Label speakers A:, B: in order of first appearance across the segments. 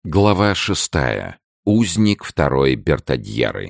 A: Глава 6. Узник второй Бертольерры.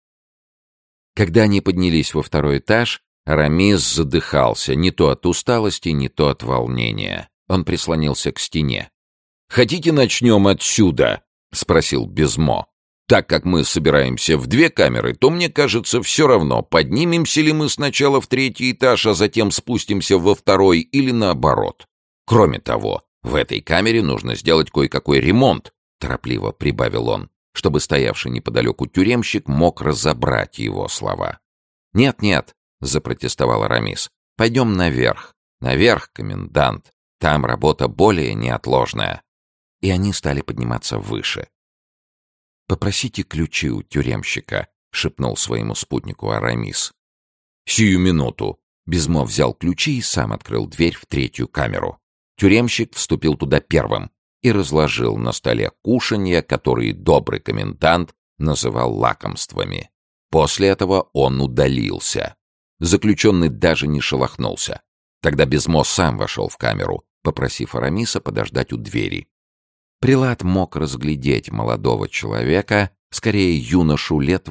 A: Когда они поднялись во второй этаж, Арамис задыхался не то от усталости, не то от волнения. Он прислонился к стене. «Хотите, начнем отсюда?» — спросил Безмо. «Так как мы собираемся в две камеры, то, мне кажется, все равно, поднимемся ли мы сначала в третий этаж, а затем спустимся во второй или наоборот. Кроме того, в этой камере нужно сделать кое-какой ремонт», — торопливо прибавил он, чтобы стоявший неподалеку тюремщик мог разобрать его слова. «Нет-нет», — запротестовал Арамис, — «пойдем наверх. Наверх, комендант. Там работа более неотложная». И они стали подниматься выше. «Попросите ключи у тюремщика», — шепнул своему спутнику Арамис. «Сию минуту». Безмо взял ключи и сам открыл дверь в третью камеру. Тюремщик вступил туда первым и разложил на столе кушанья, которые добрый комендант называл лакомствами. После этого он удалился. Заключенный даже не шелохнулся. Тогда Безмо сам вошел в камеру, попросив Арамиса подождать у двери. Прилат мог разглядеть молодого человека, скорее юношу лет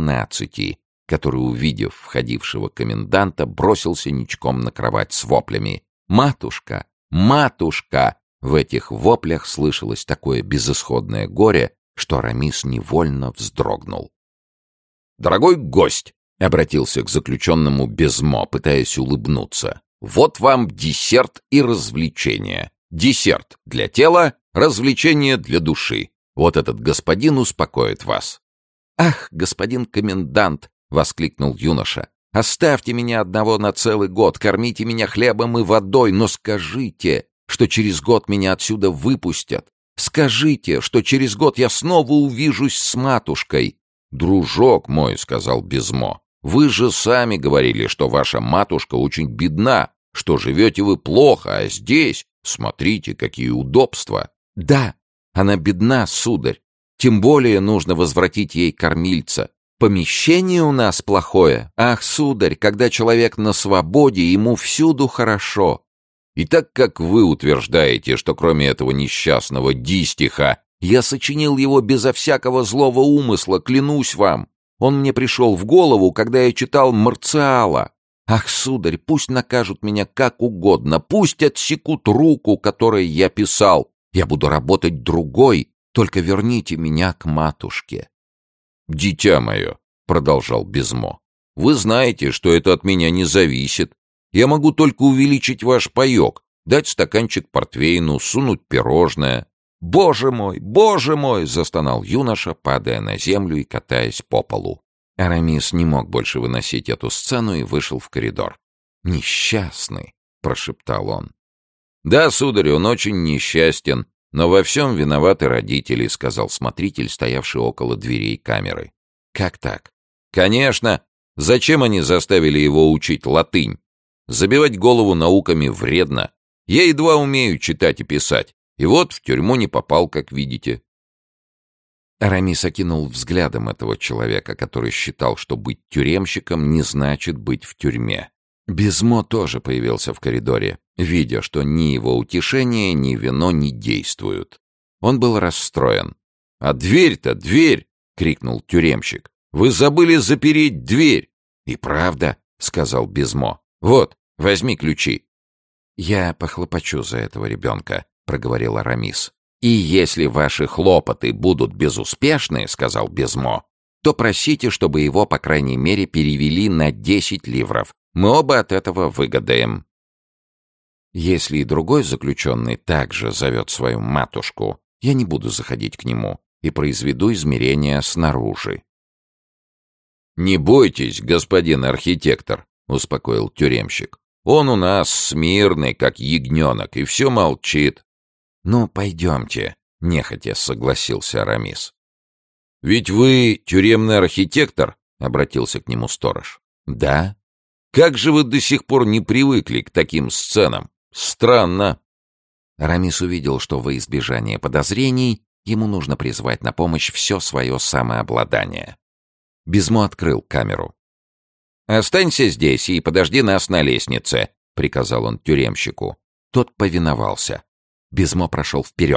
A: 18, который, увидев входившего коменданта, бросился ничком на кровать с воплями: «Матушка! Матушка!» В этих воплях слышалось такое безысходное горе, что Арамис невольно вздрогнул. «Дорогой гость!» — обратился к заключенному Безмо, пытаясь улыбнуться. «Вот вам десерт и развлечение. Десерт для тела, развлечение для души. Вот этот господин успокоит вас». «Ах, господин комендант!» — воскликнул юноша. «Оставьте меня одного на целый год, кормите меня хлебом и водой, но скажите, что через год меня отсюда выпустят. Скажите, что через год я снова увижусь с матушкой». «Дружок мой», — сказал Безмо, — «вы же сами говорили, что ваша матушка очень бедна, что живете вы плохо, а здесь, смотрите, какие удобства». «Да, она бедна, сударь. Тем более нужно возвратить ей кормильца. Помещение у нас плохое. Ах, сударь, когда человек на свободе, ему всюду хорошо». «И так как вы утверждаете, что кроме этого несчастного дистиха я сочинил его безо всякого злого умысла, клянусь вам, он мне пришел в голову, когда я читал Марциала. Ах, сударь, пусть накажут меня как угодно, пусть отсекут руку, которой я писал. Я буду работать другой, только верните меня к матушке». «Дитя мое», — продолжал Безмо, — «вы знаете, что это от меня не зависит. Я могу только увеличить ваш паек, дать стаканчик портвейну, сунуть пирожное». Боже мой!» — застонал юноша, падая на землю и катаясь по полу. Арамис не мог больше выносить эту сцену и вышел в коридор. «Несчастный!» — прошептал он. «Да, сударь, он очень несчастен, но во всем виноваты родители», — сказал смотритель, стоявший около дверей камеры. «Как так?» «Конечно! Зачем они заставили его учить латынь? Забивать голову науками вредно. Я едва умею читать и писать, и вот в тюрьму не попал, как видите». Арамис окинул взглядом этого человека, который считал, что быть тюремщиком не значит быть в тюрьме. Безмо тоже появился в коридоре, видя, что ни его утешение, ни вино не действуют. Он был расстроен. «А дверь-то, дверь!» — крикнул тюремщик. «Вы забыли запереть дверь!» «И правда», — сказал Безмо. «Вот, возьми ключи». «Я похлопочу за этого ребенка», — проговорил Арамис. «И если ваши хлопоты будут безуспешны, — сказал Безмо, — то просите, чтобы его, по крайней мере, перевели на 10 ливров. Мы оба от этого выгодаем». «Если и другой заключенный также зовет свою матушку, я не буду заходить к нему и произведу измерения снаружи». «Не бойтесь, господин архитектор», — успокоил тюремщик. «Он у нас смирный, как ягненок, и все молчит». «Ну, пойдемте», — нехотя согласился Арамис. «Ведь вы тюремный архитектор?» — обратился к нему сторож. «Да». «Как же вы до сих пор не привыкли к таким сценам? Странно». Арамис увидел, что во избежание подозрений ему нужно призвать на помощь все свое самообладание. Безмо открыл камеру. «Останься здесь и подожди нас на лестнице», — приказал он тюремщику. Тот повиновался. Безмо прошел вперед.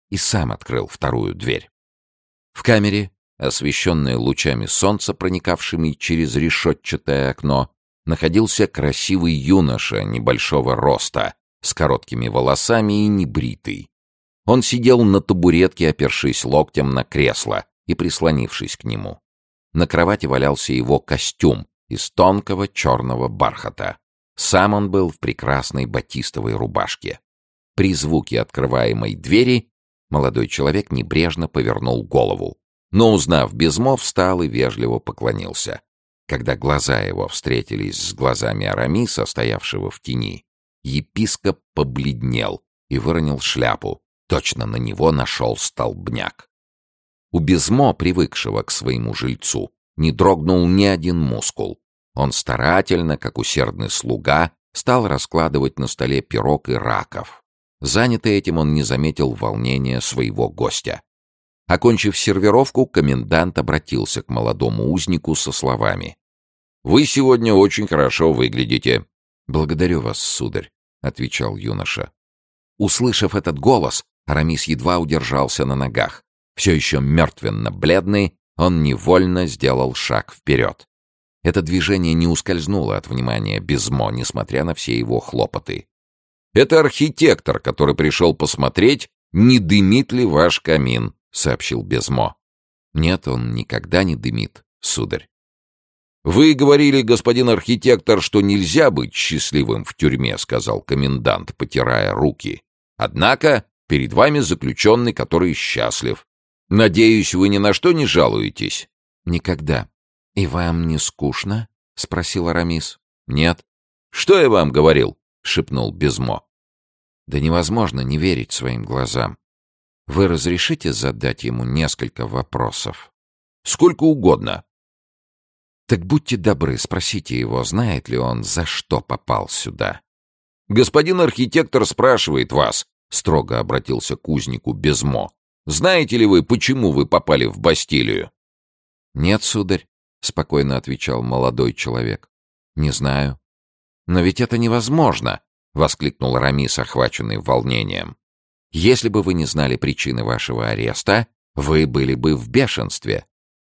A: и сам открыл вторую дверь. В камере, освещенной лучами солнца, проникавшими через решетчатое окно, находился красивый юноша небольшого роста, с короткими волосами и небритый. Он сидел на табуретке, опершись локтем на кресло и прислонившись к нему. На кровати валялся его костюм из тонкого черного бархата. Сам он был в прекрасной батистовой рубашке. При звуке открываемой двери молодой человек небрежно повернул голову, но, узнав Безмо, встал и вежливо поклонился. Когда глаза его встретились с глазами Арамиса, стоявшего в тени, епископ побледнел и выронил шляпу. Точно на него нашел столбняк. У Безмо, привыкшего к своему жильцу, не дрогнул ни один мускул. Он старательно, как усердный слуга, стал раскладывать на столе пирог и раков. Занятый этим, он не заметил волнения своего гостя. Окончив сервировку, комендант обратился к молодому узнику со словами: «Вы сегодня очень хорошо выглядите». «Благодарю вас, сударь», — отвечал юноша. Услышав этот голос, Арамис едва удержался на ногах. Все еще мертвенно-бледный, он невольно сделал шаг вперед. Это движение не ускользнуло от внимания Безмо, несмотря на все его хлопоты. «Это архитектор, который пришел посмотреть, не дымит ли ваш камин», — сообщил Безмо. «Нет, он никогда не дымит, сударь». «Вы говорили, господин архитектор, что нельзя быть счастливым в тюрьме», — сказал комендант, потирая руки. «Однако перед вами заключенный, который счастлив. Надеюсь, вы ни на что не жалуетесь?» «Никогда». «И вам не скучно?» — спросил Арамис. «Нет». «Что я вам говорил?» — шепнул Безмо. «Да невозможно не верить своим глазам. Вы разрешите задать ему несколько вопросов?» «Сколько угодно». «Так будьте добры, спросите его, знает ли он, за что попал сюда». «Господин архитектор спрашивает вас», — строго обратился к узнику Безмо. «Знаете ли вы, почему вы попали в Бастилию?» «Нет, сударь», — спокойно отвечал молодой человек. «Не знаю». «Но ведь это невозможно», — воскликнул Арамис, охваченный волнением. «Если бы вы не знали причины вашего ареста, вы были бы в бешенстве».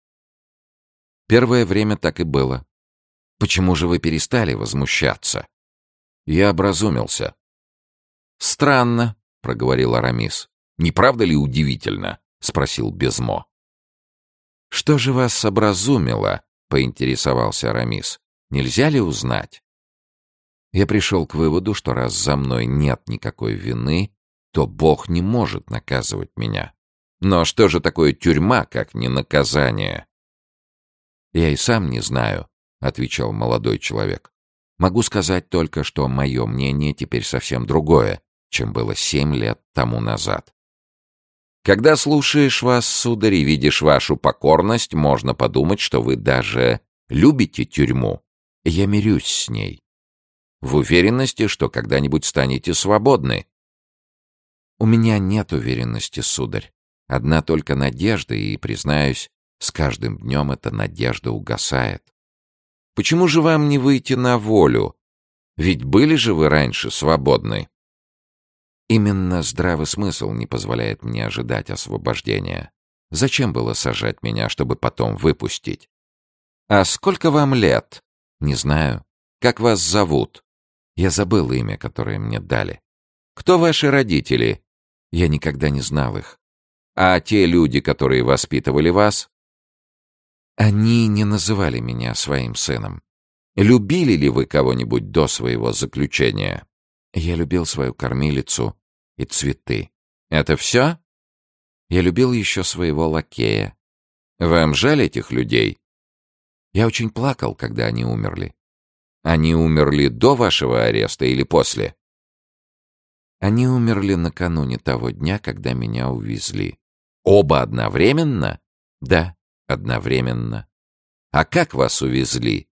A: Первое время так и было. Почему же вы перестали возмущаться? Я образумился. Странно, проговорил Арамис. Не правда ли удивительно? Спросил Безмо. Что же вас образумило? Поинтересовался Арамис. Нельзя ли узнать? Я пришел к выводу, что раз за мной нет никакой вины, то Бог не может наказывать меня. Но что же такое тюрьма, как не наказание? «Я и сам не знаю», — отвечал молодой человек. «Могу сказать только, что мое мнение теперь совсем другое, чем было 7 лет тому назад». «Когда слушаешь вас, сударь, и видишь вашу покорность, можно подумать, что вы даже любите тюрьму. Я мирюсь с ней. В уверенности, что когда-нибудь станете свободны». «У меня нет уверенности, сударь. Одна только надежда, и, признаюсь, с каждым днем эта надежда угасает. Почему же вам не выйти на волю? Ведь были же вы раньше свободны». Именно здравый смысл не позволяет мне ожидать освобождения. Зачем было сажать меня, чтобы потом выпустить? «А сколько вам лет?» «Не знаю. Как вас зовут?» Я забыл имя, которое мне дали. «Кто ваши родители?» Я никогда не знал их. «А те люди, которые воспитывали вас?» Они не называли меня своим сыном. Любили ли вы кого-нибудь до своего заключения? Я любил свою кормилицу и цветы. Это все? Я любил еще своего лакея. Вам жаль этих людей? Я очень плакал, когда они умерли. Они умерли до вашего ареста или после? Они умерли накануне того дня, когда меня увезли. Оба одновременно? Да. Одновременно. А как вас увезли?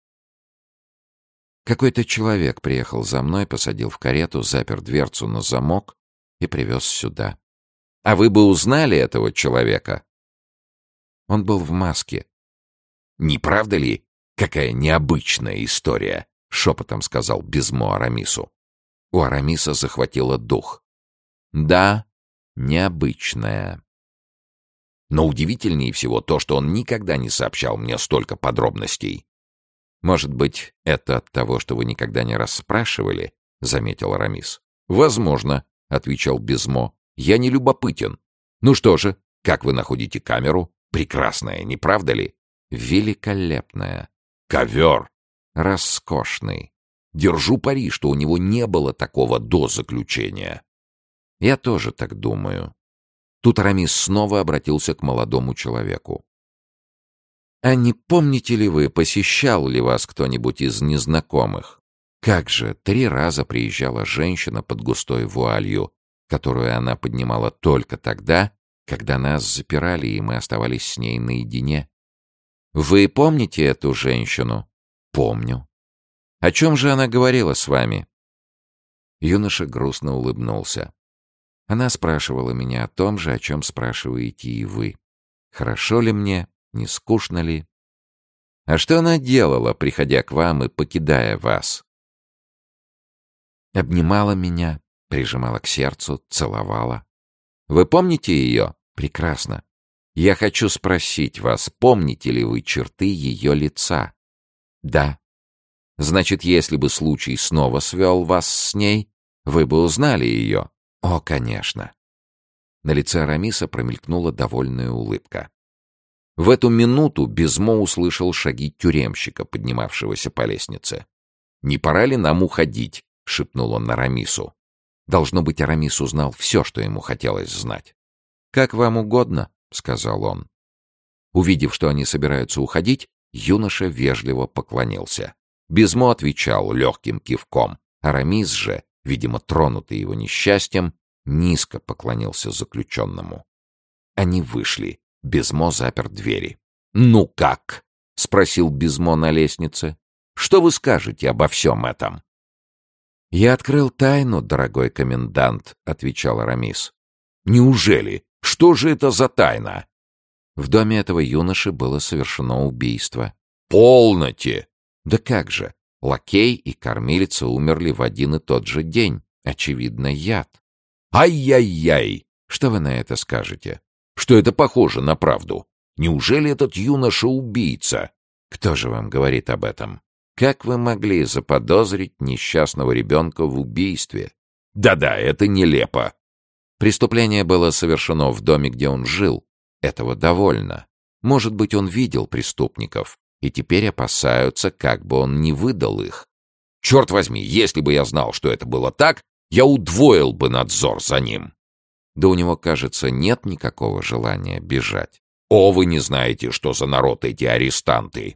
A: Какой-то человек приехал за мной, посадил в карету, запер дверцу на замок и привез сюда. А вы бы узнали этого человека? Он был в маске. Не правда ли, какая необычная история? Шепотом сказал Безмо Арамису. У Арамиса захватило дух. Да, необычная. Но удивительнее всего то, что он никогда не сообщал мне столько подробностей. «Может быть, это от того, что вы никогда не расспрашивали?» — заметил Арамис. «Возможно», — отвечал Безмо. «Я не любопытен. Ну что же, как вы находите камеру? Прекрасная, не правда ли?» «Великолепная. Ковер. Роскошный. Держу пари, что у него не было такого до заключения». «Я тоже так думаю». Тут Арамис снова обратился к молодому человеку. «А не помните ли вы, посещал ли вас кто-нибудь из незнакомых? Как же, 3 раза приезжала женщина под густой вуалью, которую она поднимала только тогда, когда нас запирали, и мы оставались с ней наедине. Вы помните эту женщину?» «Помню». «О чем же она говорила с вами?» Юноша грустно улыбнулся. «Она спрашивала меня о том же, о чем спрашиваете и вы. Хорошо ли мне, не скучно ли? А что она делала, приходя к вам и покидая вас?» Обнимала меня, прижимала к сердцу, целовала. «Вы помните ее?» «Прекрасно. Я хочу спросить вас, помните ли вы черты ее лица?» «Да». «Значит, если бы случай снова свел вас с ней, вы бы узнали ее?» «О, конечно». На лице Арамиса промелькнула довольная улыбка. В эту минуту Безмо услышал шаги тюремщика, поднимавшегося по лестнице. «Не пора ли нам уходить?» — шепнул он Арамису. Должно быть, Арамис узнал все, что ему хотелось знать. «Как вам угодно», — сказал он. Увидев, что они собираются уходить, юноша вежливо поклонился. Безмо отвечал легким кивком. Арамис же, видимо, тронутый его несчастьем, низко поклонился заключенному. Они вышли. Безмо запер двери. «Ну как?» — спросил Безмо на лестнице. «Что вы скажете обо всем этом?» «Я открыл тайну, дорогой комендант», — отвечал Арамис. «Неужели? Что же это за тайна?» В доме этого юноши было совершено убийство. «Полноте!» «Да как же! Лакей и кормилица умерли в один и тот же день. Очевидно, яд». «Ай-яй-яй!» Что вы на это скажете? Что это похоже на правду? Неужели этот юноша убийца? Кто же вам говорит об этом? Как вы могли заподозрить несчастного ребенка в убийстве? Да-да, это нелепо. Преступление было совершено в доме, где он жил. Этого довольно. Может быть, он видел преступников, и теперь опасаются, как бы он не выдал их. Черт возьми, если бы я знал, что это было так, я удвоил бы надзор за ним. Да у него, кажется, нет никакого желания бежать. О, вы не знаете, что за народ эти арестанты.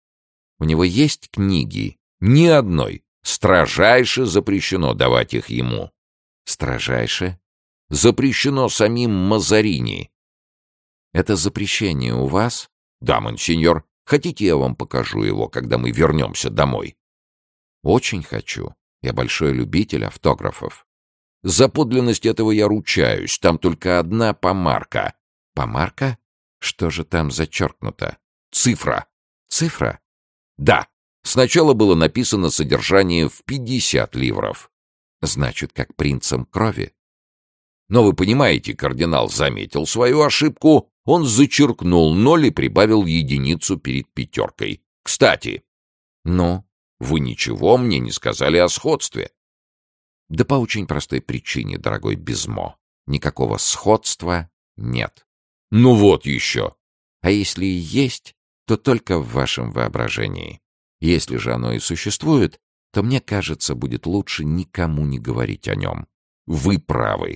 A: У него есть книги? Ни одной. Строжайше запрещено давать их ему. Строжайше? Запрещено самим Мазарини. Это запрещение у вас? Да, монсеньор. Хотите, я вам покажу его, когда мы вернемся домой? Очень хочу. Я большой любитель автографов. За подлинность этого я ручаюсь. Там только одна помарка. Помарка? Что же там зачеркнуто? Цифра. Цифра? Да. Сначала было написано содержание в 50 ливров. Значит, как принцем крови. Но вы понимаете, кардинал заметил свою ошибку. Он зачеркнул 0 и прибавил единицу перед пятеркой. Кстати. Ну? Вы ничего мне не сказали о сходстве. Да по очень простой причине, дорогой Безмо. Никакого сходства нет. Ну вот еще. А если и есть, то только в вашем воображении. Если же оно и существует, то, мне кажется, будет лучше никому не говорить о нем. Вы правы.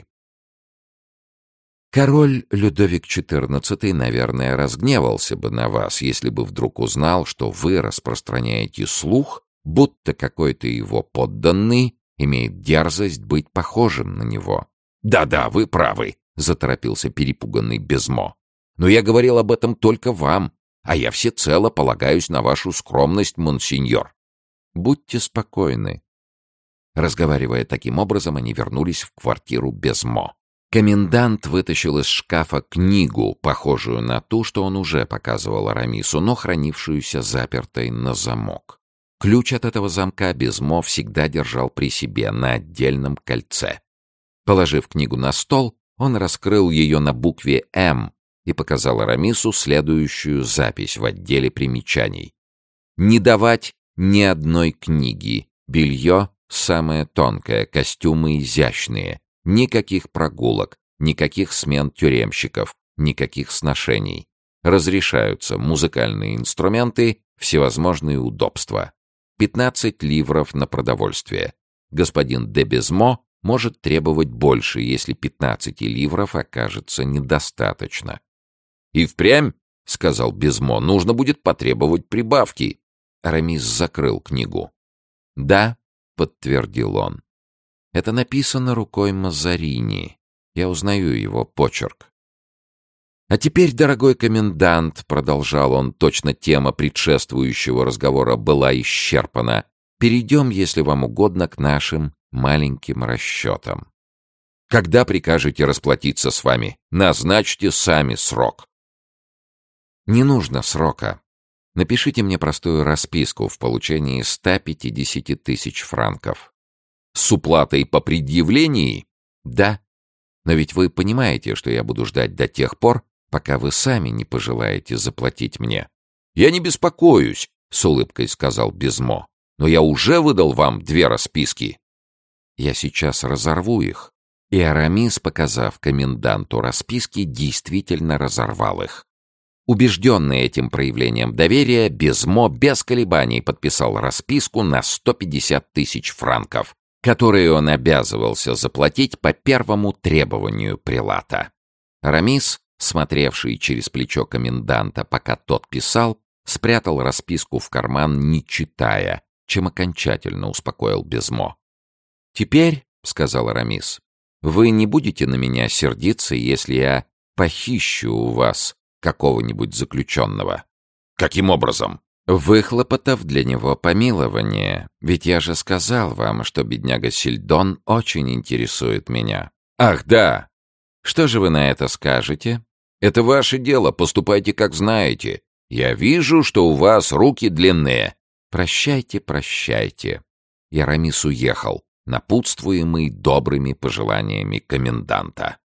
A: Король Людовик XIV, наверное, разгневался бы на вас, если бы вдруг узнал, что вы распространяете слух, будто какой-то его подданный имеет дерзость быть похожим на него. «Да-да, вы правы», — заторопился перепуганный Безмо. «Но я говорил об этом только вам, а я всецело полагаюсь на вашу скромность, монсеньор». «Будьте спокойны». Разговаривая таким образом, они вернулись в квартиру Безмо. Комендант вытащил из шкафа книгу, похожую на ту, что он уже показывал Арамису, но хранившуюся запертой на замок. Ключ от этого замка Безмо всегда держал при себе на отдельном кольце. Положив книгу на стол, Он раскрыл ее на букве «М» и показал Арамису следующую запись в отделе примечаний. «Не давать ни одной книги. Белье самое тонкое, костюмы изящные. Никаких прогулок, никаких смен тюремщиков, никаких сношений. Разрешаются музыкальные инструменты, всевозможные удобства. 15 ливров на продовольствие. Господин де Безмо может требовать больше, если 15 ливров окажется недостаточно». «И впрямь, — сказал Безмо, — нужно будет потребовать прибавки». Арамис закрыл книгу. «Да, — подтвердил он, — это написано рукой Мазарини. Я узнаю его почерк». «А теперь, дорогой комендант, — продолжал он, точно тема предшествующего разговора была исчерпана, — перейдем, если вам угодно, к нашим маленьким расчетам. Когда прикажете расплатиться с вами? Назначьте сами срок». «Не нужно срока. Напишите мне простую расписку в получении 150 тысяч франков». «С уплатой по предъявлении?» «Да. Но ведь вы понимаете, что я буду ждать до тех пор, пока вы сами не пожелаете заплатить мне». «Я не беспокоюсь», — с улыбкой сказал Безмо. «Но я уже выдал вам 2 расписки». «Я сейчас разорву их». И Арамис, показав коменданту расписки, действительно разорвал их. Убежденный этим проявлением доверия, Безмо без колебаний подписал расписку на 150 тысяч франков, которые он обязывался заплатить по первому требованию прелата. Арамис, смотревший через плечо коменданта, пока тот писал, спрятал расписку в карман, не читая, чем окончательно успокоил Безмо. «Теперь, — сказал Арамис, — вы не будете на меня сердиться, если я похищу у вас какого-нибудь заключенного». «Каким образом?» «Выхлопотав для него помилование. Ведь я же сказал вам, что бедняга Сильдон очень интересует меня». «Ах, да! Что же вы на это скажете?» «Это ваше дело, поступайте как знаете. Я вижу, что у вас руки длинные». «Прощайте, прощайте». И Арамис уехал, напутствуемый добрыми пожеланиями коменданта.